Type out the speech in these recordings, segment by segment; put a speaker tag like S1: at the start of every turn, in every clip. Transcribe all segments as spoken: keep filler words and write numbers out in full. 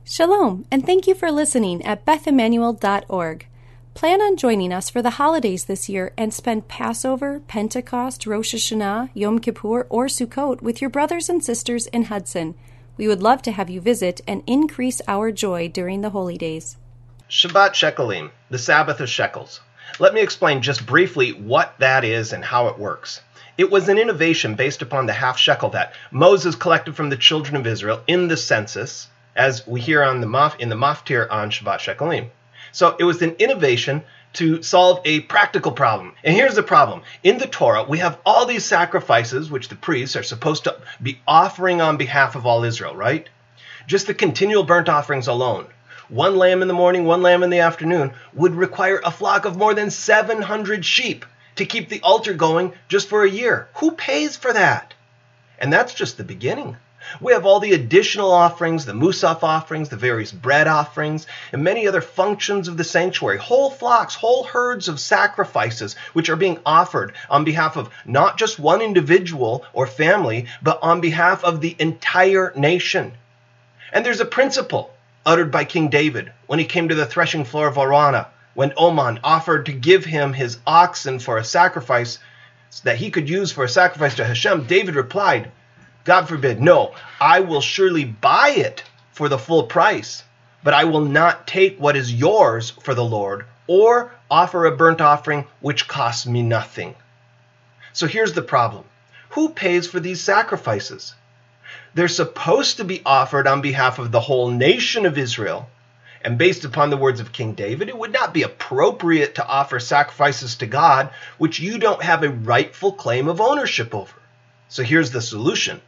S1: Shalom, and thank you for listening at beth emmanuel dot org. Plan on joining us for the holidays this year and spend Passover, Pentecost, Rosh Hashanah, Yom Kippur, or Sukkot with your brothers and sisters in Hudson. We would love to have you visit and increase our joy during the holy days.
S2: Shabbat Shekalim, the Sabbath of Shekels. Let me explain just briefly what that is and how it works. It was an innovation based upon the half shekel that Moses collected from the children of Israel in the census, as we hear on the maf- in the Maftir on Shabbat Shekalim. So it was an innovation to solve a practical problem. And here's the problem. In the Torah, we have all these sacrifices which the priests are supposed to be offering on behalf of all Israel, right? Just the continual burnt offerings alone, one lamb in the morning, one lamb in the afternoon, would require a flock of more than seven hundred sheep to keep the altar going just for a year. Who pays for that? And that's just the beginning. We have all the additional offerings, the Musaf offerings, the various bread offerings, and many other functions of the sanctuary, whole flocks, whole herds of sacrifices which are being offered on behalf of not just one individual or family, but on behalf of the entire nation. And there's a principle uttered by King David when he came to the threshing floor of Araunah, when Oman offered to give him his oxen for a sacrifice that he could use for a sacrifice to Hashem. David replied, God forbid, no, I will surely buy it for the full price, but I will not take what is yours for the Lord or offer a burnt offering which costs me nothing. So here's the problem. Who pays for these sacrifices? They're supposed to be offered on behalf of the whole nation of Israel. And based upon the words of King David, it would not be appropriate to offer sacrifices to God which you don't have a rightful claim of ownership over. So here's the solution.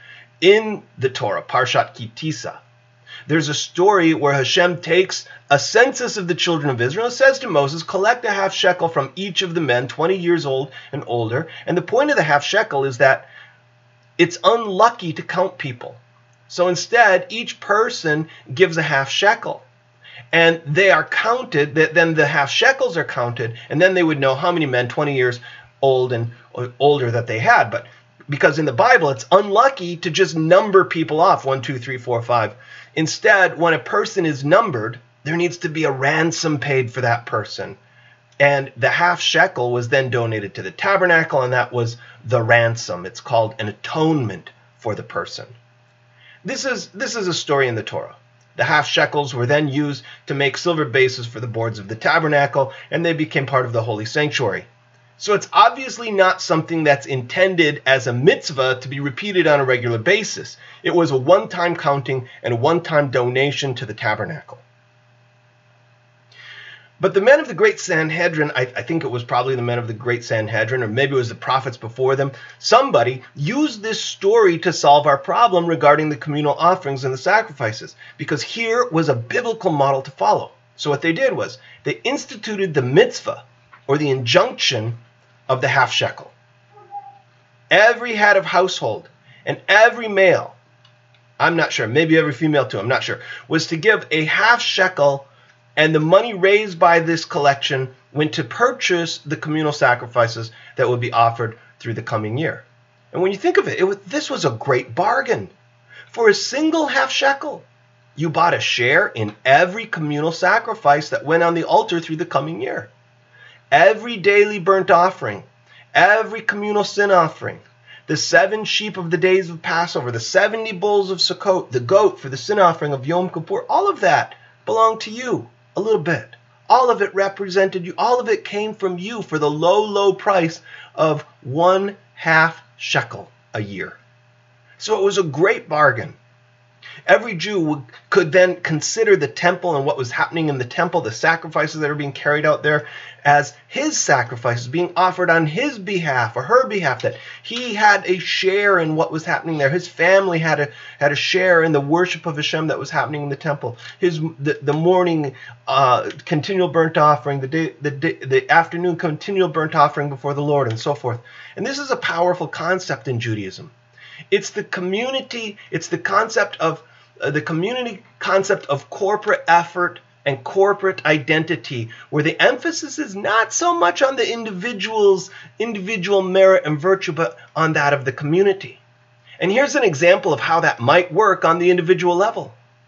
S2: In the Torah, Parshat Ki Tisa, there's a story where Hashem takes a census of the children of Israel and says to Moses, collect a half shekel from each of the men twenty years old and older. And the point of the half shekel is that it's unlucky to count people. So instead, each person gives a half shekel. And they are counted, then the half shekels are counted, and then they would know how many men twenty years old and older that they had. But because in the Bible, it's unlucky to just number people off, one, two, three, four, five. Instead, when a person is numbered, there needs to be a ransom paid for that person. And the half shekel was then donated to the tabernacle, and that was the ransom. It's called an atonement for the person. This is, this is a story in the Torah. The half shekels were then used to make silver bases for the boards of the tabernacle, and they became part of the holy sanctuary. So it's obviously not something that's intended as a mitzvah to be repeated on a regular basis. It was a one-time counting and a one-time donation to the tabernacle. But the men of the Great Sanhedrin, I, I think it was probably the men of the Great Sanhedrin, or maybe it was the prophets before them, somebody used this story to solve our problem regarding the communal offerings and the sacrifices, because here was a biblical model to follow. So what they did was they instituted the mitzvah, or the injunction, of the half shekel. Every head of household and every male, I'm not sure, maybe every female too, I'm not sure, was to give a half shekel, and the money raised by this collection went to purchase the communal sacrifices that would be offered through the coming year. And when you think of it, it was, this was a great bargain. For a single half shekel, you bought a share in every communal sacrifice that went on the altar through the coming year. Every daily burnt offering, every communal sin offering, the seven sheep of the days of Passover, the seventy bulls of Sukkot, the goat for the sin offering of Yom Kippur, all of that belonged to you a little bit. All of it represented you. All of it came from you for the low, low price of one half shekel a year. So it was a great bargain. Every Jew would, could then consider the temple and what was happening in the temple, the sacrifices that are being carried out there, as his sacrifices being offered on his behalf or her behalf, that he had a share in what was happening there. His family had a had a share in the worship of Hashem that was happening in the temple. His the, the morning uh, continual burnt offering, the day, the day, the afternoon continual burnt offering before the Lord, and so forth. And this is a powerful concept in Judaism. It's the community, it's the concept of uh, the community concept of corporate effort and corporate identity, where the emphasis is not so much on the individual's individual merit and virtue, but on that of the community. And here's an example of how that might work on the individual level.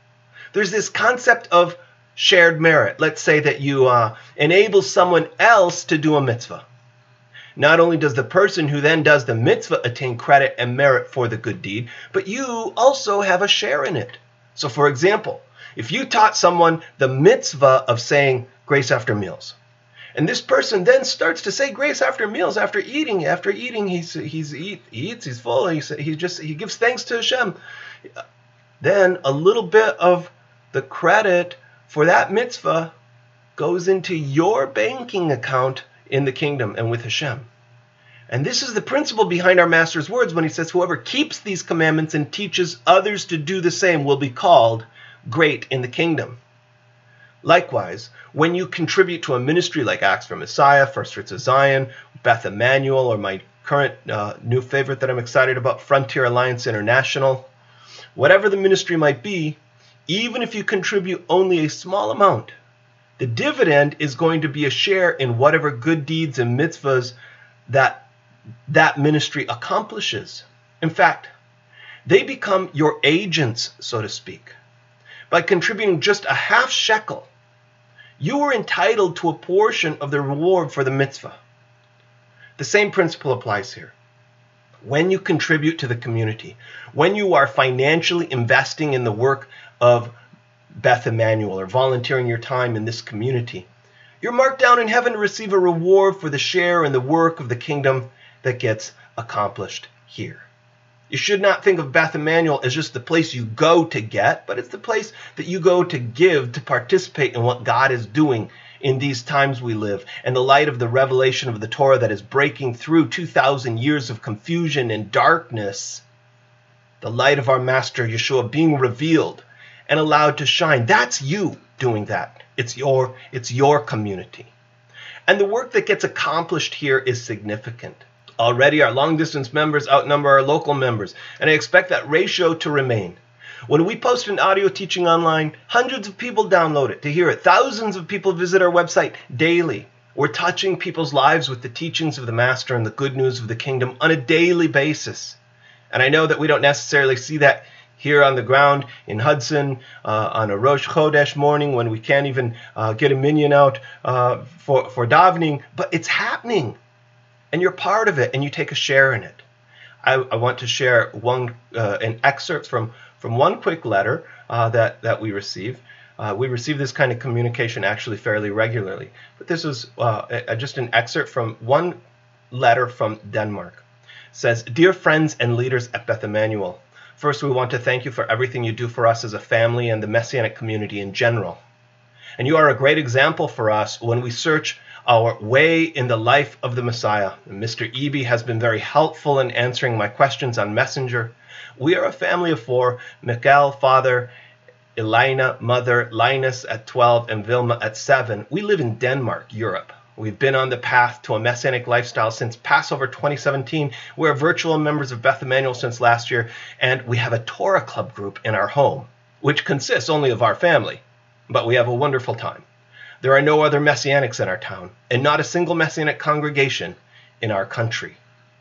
S2: There's this concept of shared merit. Let's say that you uh, enable someone else to do a mitzvah. Not only does the person who then does the mitzvah attain credit and merit for the good deed, but you also have a share in it. So for example, if you taught someone the mitzvah of saying grace after meals, and this person then starts to say grace after meals, after eating, after eating, he's he's eat, he eats, he's full, he's, he just he gives thanks to Hashem. Then a little bit of the credit for that mitzvah goes into your banking account in the kingdom and with Hashem. And this is the principle behind our Master's words when he says, whoever keeps these commandments and teaches others to do the same will be called great in the kingdom. Likewise, when you contribute to a ministry like Acts for Messiah, First Fruits of Zion, Beth Emmanuel, or my current uh, new favorite that I'm excited about, Frontier Alliance International, whatever the ministry might be, even if you contribute only a small amount, the dividend is going to be a share in whatever good deeds and mitzvahs that that ministry accomplishes. In fact, they become your agents, so to speak. By contributing just a half shekel, you are entitled to a portion of the reward for the mitzvah. The same principle applies here. When you contribute to the community, when you are financially investing in the work of Beth Emmanuel or volunteering your time in this community, you're marked down in heaven to receive a reward for the share in the work of the kingdom that gets accomplished here. You should not think of Beth Emmanuel as just the place you go to get, but it's the place that you go to give, to participate in what God is doing in these times we live, and the light of the revelation of the Torah that is breaking through two thousand years of confusion and darkness. The light of our Master Yeshua being revealed and allowed to shine. That's you doing that. It's your, it's your community. And the work that gets accomplished here is significant. Already our long-distance members outnumber our local members, and I expect that ratio to remain. When we post an audio teaching online, hundreds of people download it to hear it. Thousands of people visit our website daily. We're touching people's lives with the teachings of the Master and the good news of the kingdom on a daily basis. And I know that we don't necessarily see that here on the ground in Hudson uh, on a Rosh Chodesh morning when we can't even uh, get a minyan out uh, for, for davening, but it's happening. And you're part of it, and you take a share in it. I, I want to share one uh, an excerpt from, from one quick letter uh, that, that we receive. Uh, we receive this kind of communication actually fairly regularly. But this is uh, a, just an excerpt from one letter from Denmark. It says, "Dear friends and leaders at Beth Emmanuel, first we want to thank you for everything you do for us as a family and the Messianic community in general. And you are a great example for us when we search our way in the life of the Messiah. Mister Eby has been very helpful in answering my questions on Messenger. We are a family of four: Mikael, father; Elena, mother; Linus at twelve; and Vilma at seven. We live in Denmark, Europe. We've been on the path to a Messianic lifestyle since Passover twenty seventeen. We're virtual members of Beth Emmanuel since last year, and we have a Torah club group in our home, which consists only of our family. But we have a wonderful time. There are no other Messianics in our town, and not a single Messianic congregation in our country.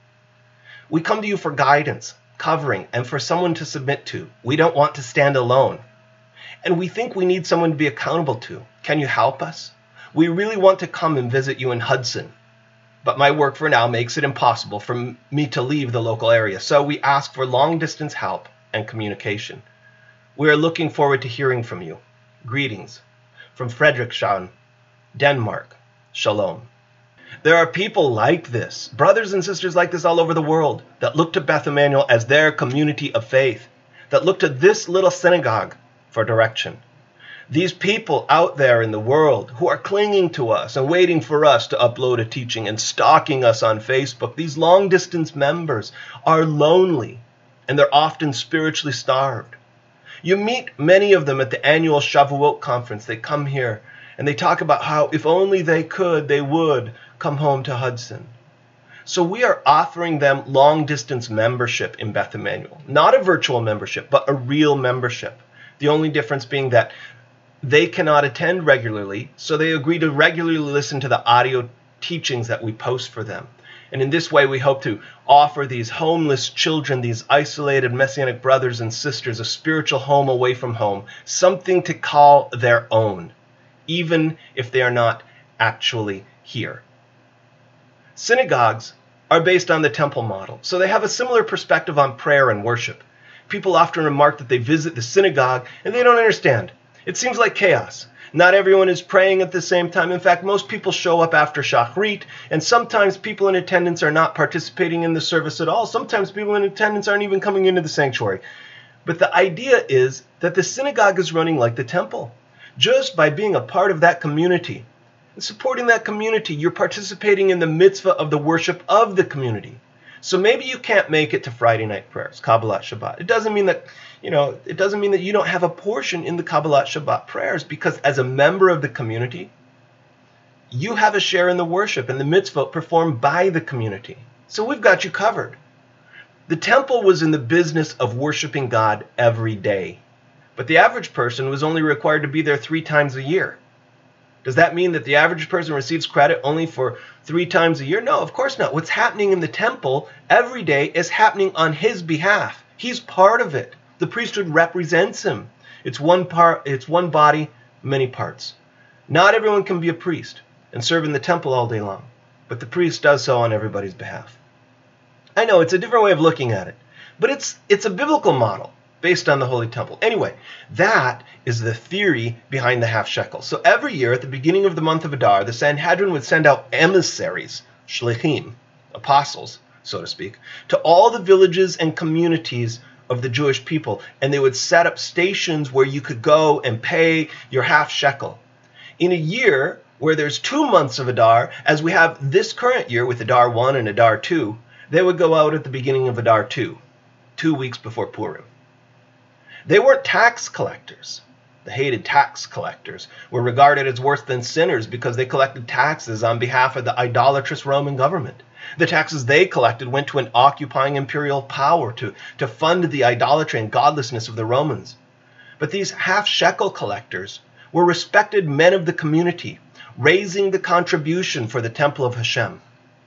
S2: We come to you for guidance, covering, and for someone to submit to. We don't want to stand alone. And we think we need someone to be accountable to. Can you help us? We really want to come and visit you in Hudson, but my work for now makes it impossible for me to leave the local area, so we ask for long-distance help and communication. We are looking forward to hearing from you. Greetings. From Frederikshavn, Denmark. Shalom." There are people like this, brothers and sisters like this all over the world, that look to Beth Emmanuel as their community of faith, that look to this little synagogue for direction. These people out there in the world who are clinging to us and waiting for us to upload a teaching and stalking us on Facebook, these long-distance members are lonely, and they're often spiritually starved. You meet many of them at the annual Shavuot conference. They come here and they talk about how if only they could, they would come home to Hudson. So we are offering them long-distance membership in Beth Emmanuel. Not a virtual membership, but a real membership. The only difference being that they cannot attend regularly, so they agree to regularly listen to the audio teachings that we post for them. And in this way, we hope to offer these homeless children, these isolated Messianic brothers and sisters, a spiritual home away from home, something to call their own, even if they are not actually here. Synagogues are based on the temple model, so they have a similar perspective on prayer and worship. People often remark that they visit the synagogue and they don't understand. It seems like chaos. Not everyone is praying at the same time. In fact, most people show up after Shachrit, and sometimes people in attendance are not participating in the service at all. Sometimes people in attendance aren't even coming into the sanctuary. But the idea is that the synagogue is running like the temple. Just by being a part of that community and supporting that community, you're participating in the mitzvah of the worship of the community. So maybe you can't make it to Friday night prayers, Kabbalat Shabbat. It doesn't mean that, you know, it doesn't mean that you don't have a portion in the Kabbalat Shabbat prayers, because as a member of the community, you have a share in the worship and the mitzvah performed by the community. So we've got you covered. The temple was in the business of worshiping God every day, but the average person was only required to be there three times a year. Does that mean that the average person receives credit only for three times a year? No, of course not. What's happening in the temple every day is happening on his behalf. He's part of it. The priesthood represents him. It's one part, it's one body, many parts. Not everyone can be a priest and serve in the temple all day long, but the priest does so on everybody's behalf. I know it's a different way of looking at it, but it's it's a biblical model based on the Holy Temple. Anyway, that is the theory behind the half shekel. So every year at the beginning of the month of Adar, the Sanhedrin would send out emissaries, shlichim, apostles, so to speak, to all the villages and communities of the Jewish people, and they would set up stations where you could go and pay your half shekel. In a year where there's two months of Adar, as we have this current year with Adar one and Adar two, they would go out at the beginning of Adar two, two weeks before Purim. They weren't tax collectors. The hated tax collectors were regarded as worse than sinners because they collected taxes on behalf of the idolatrous Roman government. The taxes they collected went to an occupying imperial power to, to fund the idolatry and godlessness of the Romans. But these half shekel collectors were respected men of the community, raising the contribution for the temple of Hashem.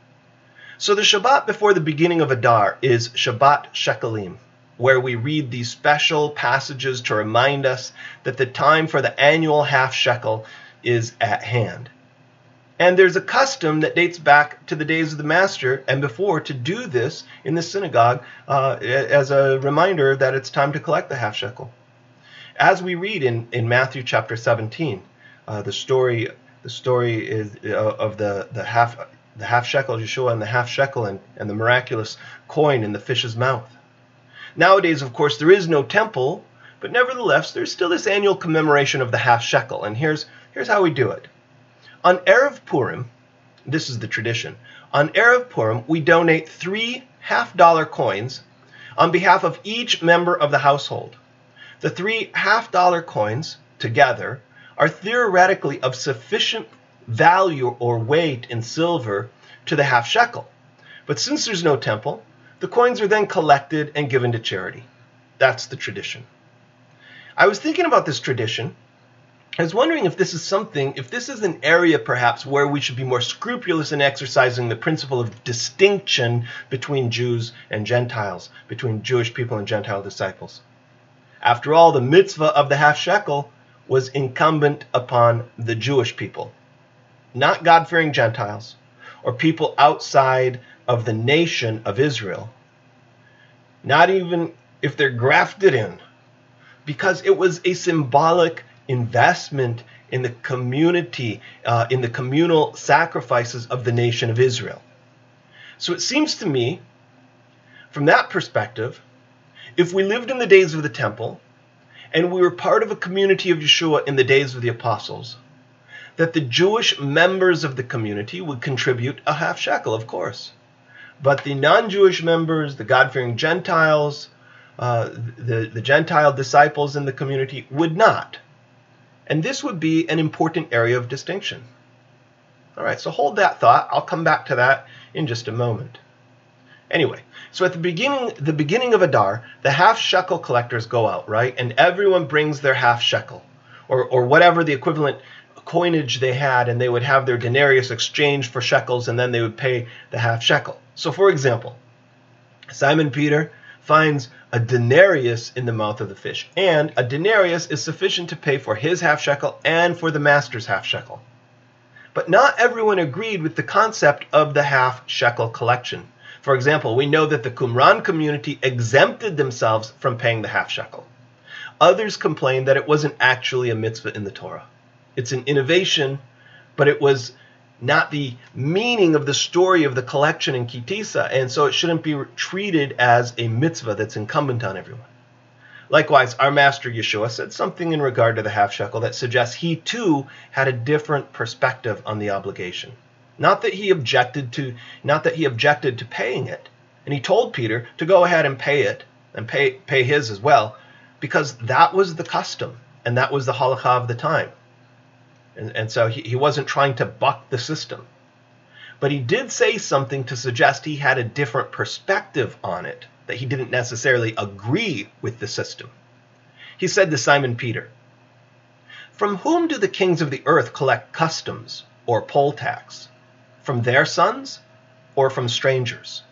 S2: So the Shabbat before the beginning of Adar is Shabbat Shekelim, where we read these special passages to remind us that the time for the annual half shekel is at hand. And there's a custom that dates back to the days of the Master and before to do this in the synagogue uh, as a reminder that it's time to collect the half shekel. As we read in, in Matthew chapter seventeen, uh, the story the story is uh, of the, the half the half shekel, Yeshua and the half shekel, and, and the miraculous coin in the fish's mouth. Nowadays, of course, there is no temple, but nevertheless, there's still this annual commemoration of the half shekel. And here's, here's how we do it. On Erev Purim, this is the tradition, on Erev Purim, we donate three half-dollar coins on behalf of each member of the household. The three half-dollar coins, together, are theoretically of sufficient value or weight in silver to the half shekel. But since there's no temple, the coins are then collected and given to charity. That's the tradition. I was thinking about this tradition. I was wondering if this is something, if this is an area perhaps where we should be more scrupulous in exercising the principle of distinction between Jews and Gentiles, between Jewish people and Gentile disciples. After all, the mitzvah of the half shekel was incumbent upon the Jewish people, not God-fearing Gentiles or people outside of the nation of Israel, not even if they're grafted in, because it was a symbolic investment in the community, uh, in the communal sacrifices of the nation of Israel. So it seems to me, from that perspective, if we lived in the days of the temple, and we were part of a community of Yeshua in the days of the apostles, that the Jewish members of the community would contribute a half shekel, of course. But the non-Jewish members, the God-fearing Gentiles, uh, the, the Gentile disciples in the community would not. And this would be an important area of distinction. All right, so hold that thought. I'll come back to that in just a moment. Anyway, so at the beginning, the beginning of Adar, the half shekel collectors go out, right? And everyone brings their half shekel, or, or whatever the equivalent coinage they had, and they would have their denarius exchanged for shekels, and then they would pay the half shekel. So for example, Simon Peter finds a denarius in the mouth of the fish, and a denarius is sufficient to pay for his half shekel and for the master's half shekel. But not everyone agreed with the concept of the half shekel collection. For example, we know that the Qumran community exempted themselves from paying the half shekel. Others complained that it wasn't actually a mitzvah in the Torah. It's an innovation, but it was not the meaning of the story of the collection in Ki Tisa, and so it shouldn't be treated as a mitzvah that's incumbent on everyone. Likewise, our master Yeshua said something in regard to the half shekel that suggests he too had a different perspective on the obligation. Not that he objected to, not that he objected to paying it, and he told Peter to go ahead and pay it and pay pay his as well, because that was the custom and that was the halakha of the time. And, and so he, he wasn't trying to buck the system. But he did say something to suggest he had a different perspective on it, that he didn't necessarily agree with the system. He said to Simon Peter, "From whom do the kings of the earth collect customs or poll tax? From their sons or from strangers?"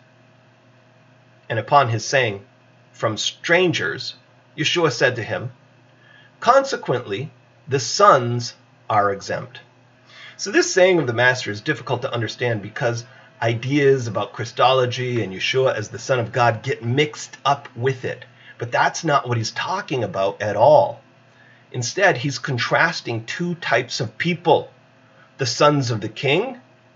S2: And upon his saying, "From strangers," Yeshua said to him, "Consequently, the sons are exempt." So this saying of the Master is difficult to understand because ideas about Christology and Yeshua as the Son of God get mixed up with it. But that's not what he's talking about at all. Instead, he's contrasting two types of people, the sons of the king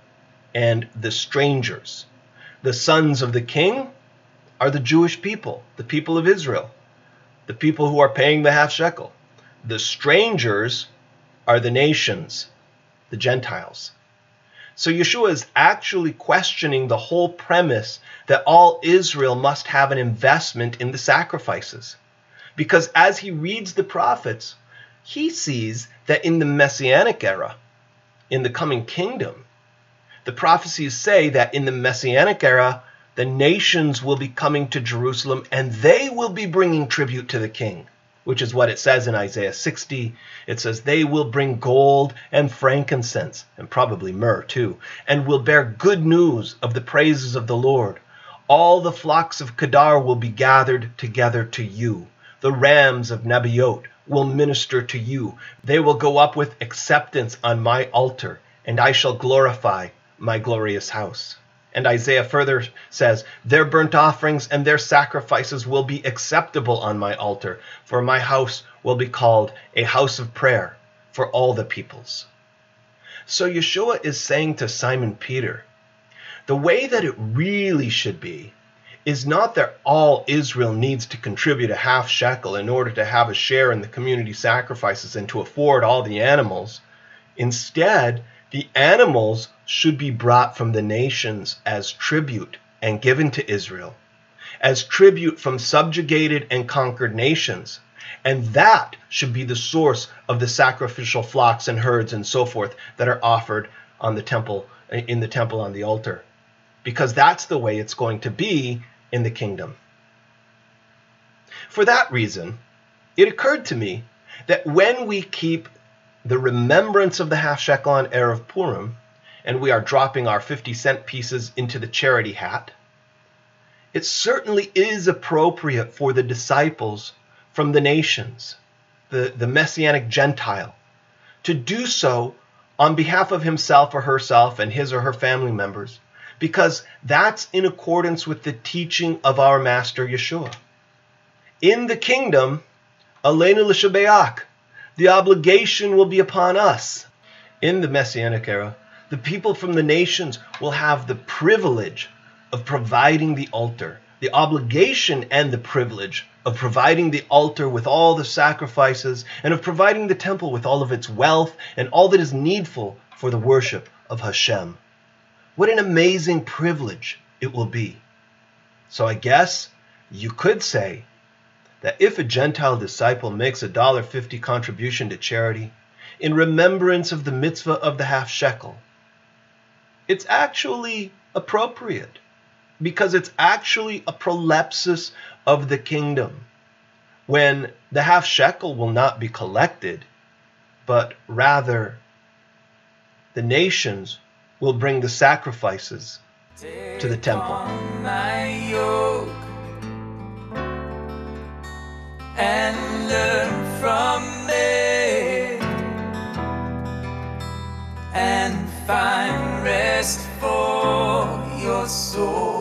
S2: and the strangers. The sons of the king are the Jewish people, the people of Israel, the people who are paying the half shekel. The strangers are the nations, the Gentiles. So Yeshua is actually questioning the whole premise that all Israel must have an investment in the sacrifices. Because as he reads the prophets, he sees that in the Messianic era, in the coming kingdom, the prophecies say that in the Messianic era, the nations will be coming to Jerusalem and they will be bringing tribute to the king, which is what it says in Isaiah sixty. It says they will bring gold and frankincense, and probably myrrh too, and will bear good news of the praises of the Lord. All the flocks of Kedar will be gathered together to you. The rams of Nebaioth will minister to you. They will go up with acceptance on my altar, and I shall glorify my glorious house. And Isaiah further says, their burnt offerings and their sacrifices will be acceptable on my altar, for my house will be called a house of prayer for all the peoples. So Yeshua is saying to Simon Peter, the way that it really should be is not that all Israel needs to contribute a half shekel in order to have a share in the community sacrifices and to afford all the animals. Instead, the animals should be brought from the nations as tribute and given to Israel, as tribute from subjugated and conquered nations. And that should be the source of the sacrificial flocks and herds and so forth that are offered on the temple, in the temple on the altar, because that's the way it's going to be in the kingdom. For that reason, it occurred to me that when we keep the remembrance of the half shekel on Erev Purim, and we are dropping our fifty cent pieces into the charity hat, it certainly is appropriate for the disciples from the nations, the, the Messianic Gentile, to do so on behalf of himself or herself and his or her family members, because that's in accordance with the teaching of our Master Yeshua. In the kingdom, Aleinu l'shabeach, the obligation will be upon us. In the Messianic era, the people from the nations will have the privilege of providing the altar, the obligation and the privilege of providing the altar with all the sacrifices and of providing the temple with all of its wealth and all that is needful for the worship of Hashem. What an amazing privilege it will be. So I guess you could say that if a Gentile disciple makes a one dollar fifty contribution to charity in remembrance of the mitzvah of the half shekel, it's actually appropriate because it's actually a prolepsis of the kingdom, when the half shekel will not be collected, but rather the nations will bring the sacrifices to the temple.
S3: My yoke and learn from me and find rest for your soul.